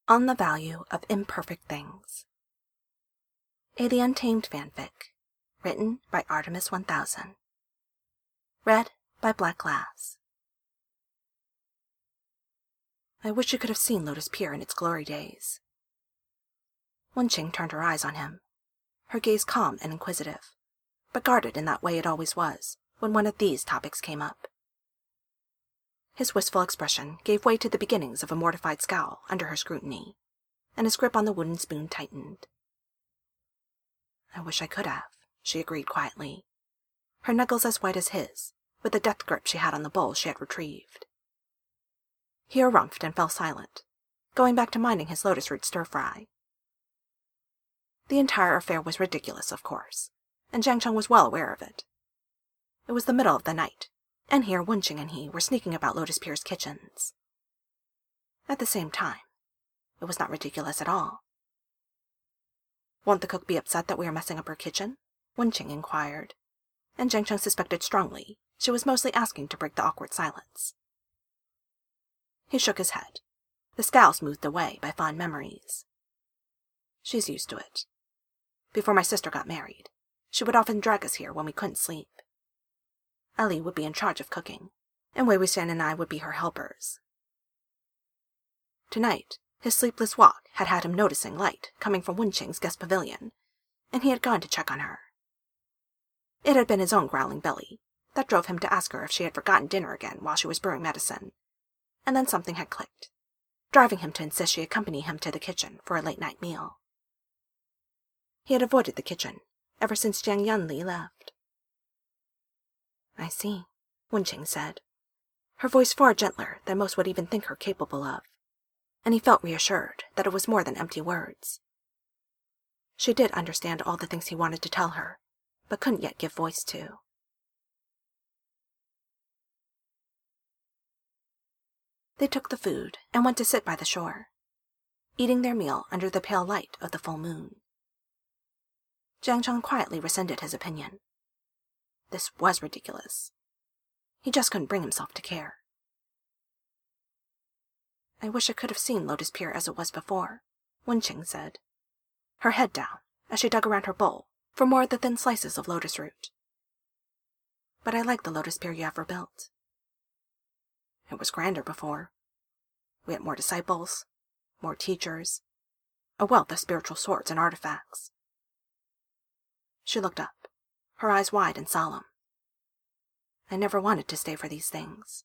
On the Value of Imperfect Things. A The Untamed Fanfic, written by Artemis 1000. Read by Black Glass. I wish you could have seen Lotus Pier in its glory days. Wenqing turned her eyes on him, her gaze calm and inquisitive, but guarded in that way it always was when one of these topics came up. His wistful expression gave way to the beginnings of a mortified scowl under her scrutiny, and his grip on the wooden spoon tightened. I wish I could have, she agreed quietly, her knuckles as white as his, with the death grip she had on the bowl she had retrieved. He harumphed and fell silent, going back to minding his lotus root stir-fry. The entire affair was ridiculous, of course, and Jiang Cheng was well aware of it. It was the middle of the night, and here Wenqing and he were sneaking about Lotus Pier's kitchens. At the same time, it was not ridiculous at all. "Won't the cook be upset that we are messing up her kitchen?" Wenqing inquired, and Jiang Cheng suspected strongly she was mostly asking to break the awkward silence. He shook his head, the scowl smoothed away by fond memories. "She's used to it. Before my sister got married, she would often drag us here when we couldn't sleep. Ali would be in charge of cooking, and Wei Wuxian and I would be her helpers." Tonight, his sleepless walk had had him noticing light coming from Wenqing's guest pavilion, and he had gone to check on her. It had been his own growling belly that drove him to ask her if she had forgotten dinner again while she was brewing medicine, and then something had clicked, driving him to insist she accompany him to the kitchen for a late-night meal. He had avoided the kitchen ever since Jiang Yanli left. "I see," Wenqing said, her voice far gentler than most would even think her capable of, and he felt reassured that it was more than empty words. She did understand all the things he wanted to tell her, but couldn't yet give voice to. They took the food and went to sit by the shore, eating their meal under the pale light of the full moon. Jiang Cheng quietly rescinded his opinion. This was ridiculous. He just couldn't bring himself to care. "I wish I could have seen Lotus Pier as it was before," Wenqing said, her head down as she dug around her bowl for more of the thin slices of lotus root. "But I like the Lotus Pier you have rebuilt. It was grander before. We had more disciples, more teachers, a wealth of spiritual swords and artifacts." She looked up, her eyes wide and solemn. "I never wanted to stay for these things."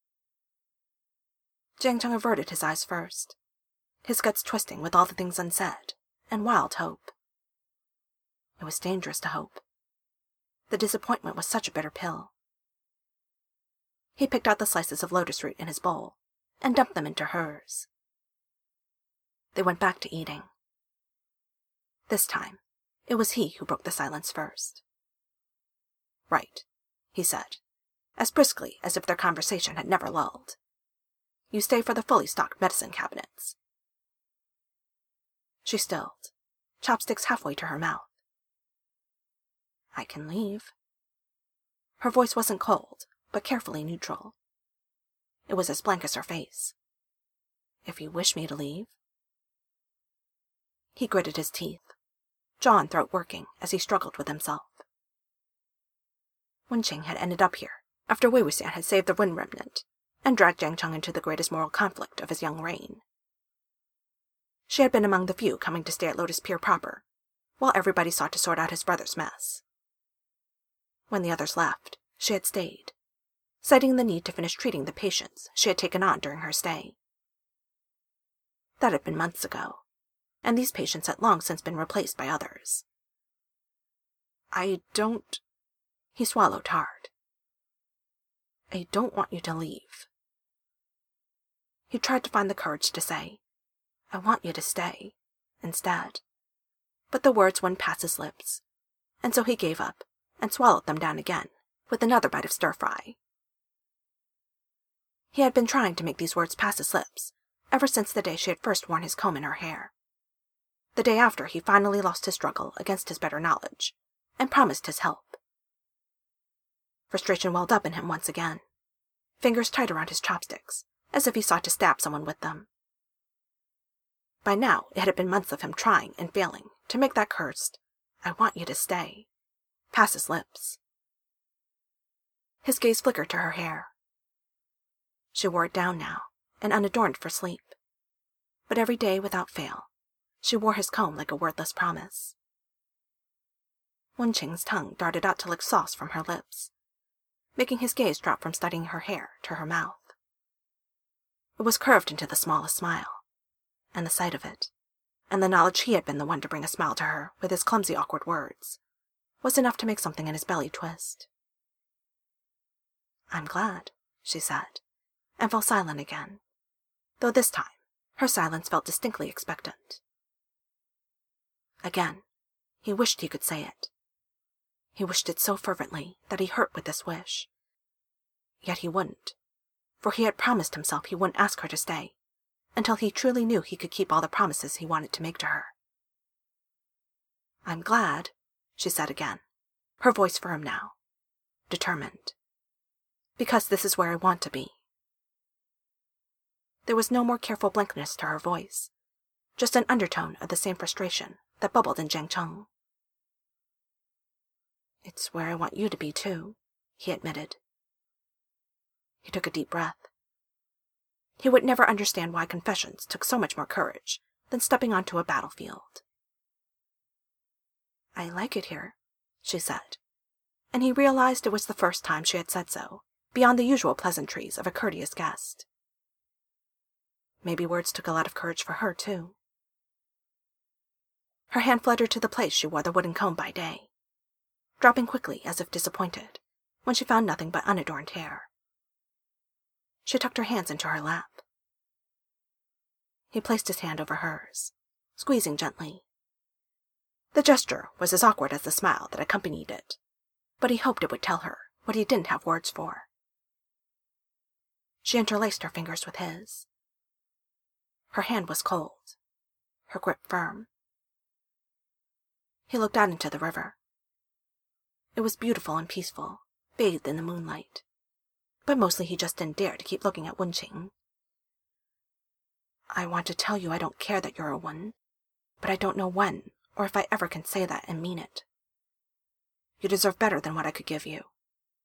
Jiang Cheng averted his eyes first, his guts twisting with all the things unsaid, and wild hope. It was dangerous to hope. The disappointment was such a bitter pill. He picked out the slices of lotus root in his bowl and dumped them into hers. They went back to eating. This time, it was he who broke the silence first. "Right," he said, as briskly as if their conversation had never lulled. "You stay for the fully stocked medicine cabinets." She stilled, chopsticks halfway to her mouth. "I can leave." Her voice wasn't cold, but carefully neutral. It was as blank as her face. "If you wish me to leave." He gritted his teeth, jaw and throat working as he struggled with himself. Wenqing had ended up here after Wei Wuxian had saved the Wind Remnant and dragged Jiang Cheng into the greatest moral conflict of his young reign. She had been among the few coming to stay at Lotus Pier proper, while everybody sought to sort out his brother's mess. When the others left, she had stayed, citing the need to finish treating the patients she had taken on during her stay. That had been months ago, and these patients had long since been replaced by others. "I don't—" He swallowed hard. "I don't want you to leave." He tried to find the courage to say, "I want you to stay," instead, but the words wouldn't pass his lips, and so he gave up and swallowed them down again with another bite of stir-fry. He had been trying to make these words pass his lips ever since the day she had first worn his comb in her hair, the day after he finally lost his struggle against his better knowledge and promised his help. Frustration welled up in him once again, fingers tight around his chopsticks, as if he sought to stab someone with them. By now, it had been months of him trying and failing to make that cursed, "I want you to stay," pass his lips. His gaze flickered to her hair. She wore it down now, and unadorned for sleep. But every day, without fail, she wore his comb like a wordless promise. Wenqing's tongue darted out to lick sauce from her lips, making his gaze drop from studying her hair to her mouth. It was curved into the smallest smile, and the sight of it, and the knowledge he had been the one to bring a smile to her with his clumsy, awkward words, was enough to make something in his belly twist. "I'm glad," she said, and fell silent again, though this time her silence felt distinctly expectant. Again, he wished he could say it. He wished it so fervently that he hurt with this wish. Yet he wouldn't, for he had promised himself he wouldn't ask her to stay until he truly knew he could keep all the promises he wanted to make to her. "I'm glad," she said again, her voice firm now, determined, "because this is where I want to be." There was no more careful blankness to her voice, just an undertone of the same frustration that bubbled in Jiang Cheng. "It's where I want you to be, too," he admitted. He took a deep breath. He would never understand why confessions took so much more courage than stepping onto a battlefield. "I like it here," she said, and he realized it was the first time she had said so, beyond the usual pleasantries of a courteous guest. Maybe words took a lot of courage for her, too. Her hand fluttered to the place she wore the wooden comb by day, dropping quickly as if disappointed when she found nothing but unadorned hair. She tucked her hands into her lap. He placed his hand over hers, squeezing gently. The gesture was as awkward as the smile that accompanied it, but he hoped it would tell her what he didn't have words for. She interlaced her fingers with his. Her hand was cold, her grip firm. He looked out into the river. It was beautiful and peaceful, bathed in the moonlight, but mostly he just didn't dare to keep looking at Wenqing. "I want to tell you I don't care that you're a one, but I don't know when or if I ever can say that and mean it. You deserve better than what I could give you."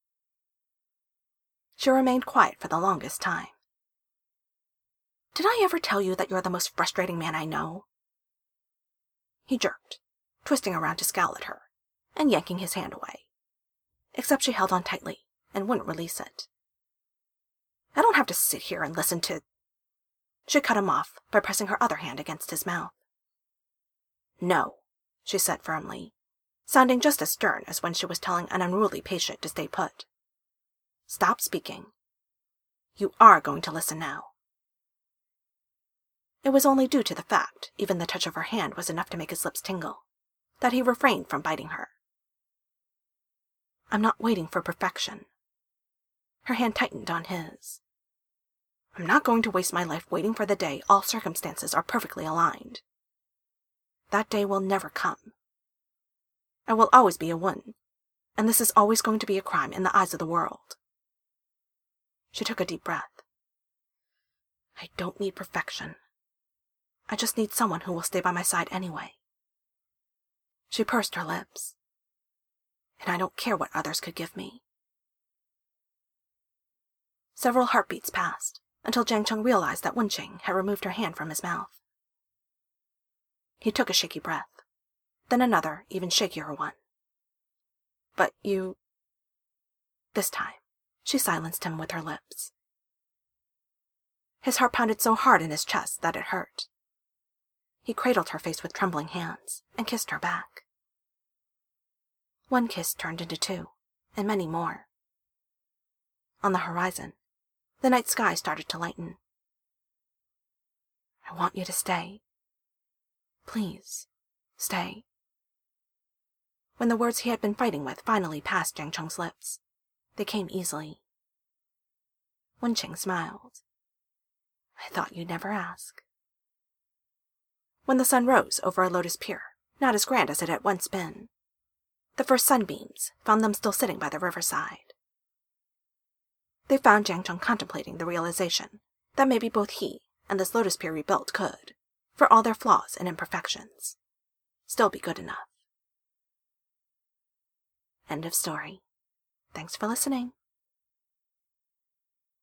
She remained quiet for the longest time. "Did I ever tell you that you're the most frustrating man I know?" He jerked, twisting around to scowl at her, and yanking his hand away, except she held on tightly and wouldn't release it. "I don't have to sit here and listen to—" She cut him off by pressing her other hand against his mouth. "No," she said firmly, sounding just as stern as when she was telling an unruly patient to stay put. "Stop speaking. You are going to listen now." It was only due to the fact even the touch of her hand was enough to make his lips tingle that he refrained from biting her. "I'm not waiting for perfection." Her hand tightened on his. "I'm not going to waste my life waiting for the day all circumstances are perfectly aligned. That day will never come. I will always be a woman, and this is always going to be a crime in the eyes of the world." She took a deep breath. "I don't need perfection. I just need someone who will stay by my side anyway." She pursed her lips. "And I don't care what others could give me." Several heartbeats passed until Jiang Cheng realized that Wenqing had removed her hand from his mouth. He took a shaky breath, then another, even shakier one. "But you—" This time, she silenced him with her lips. His heart pounded so hard in his chest that it hurt. He cradled her face with trembling hands and kissed her back. One kiss turned into two, and many more. On the horizon, the night sky started to lighten. "I want you to stay. Please, stay." When the words he had been fighting with finally passed Jiang Cheng's lips, they came easily. Wenqing smiled. "I thought you'd never ask." When the sun rose over a lotus pier, not as grand as it had once been, the first sunbeams found them still sitting by the riverside. They found Jiang Cheng contemplating the realization that maybe both he and this lotus pier rebuilt could, for all their flaws and imperfections. Still be good enough. End of story. Thanks for listening.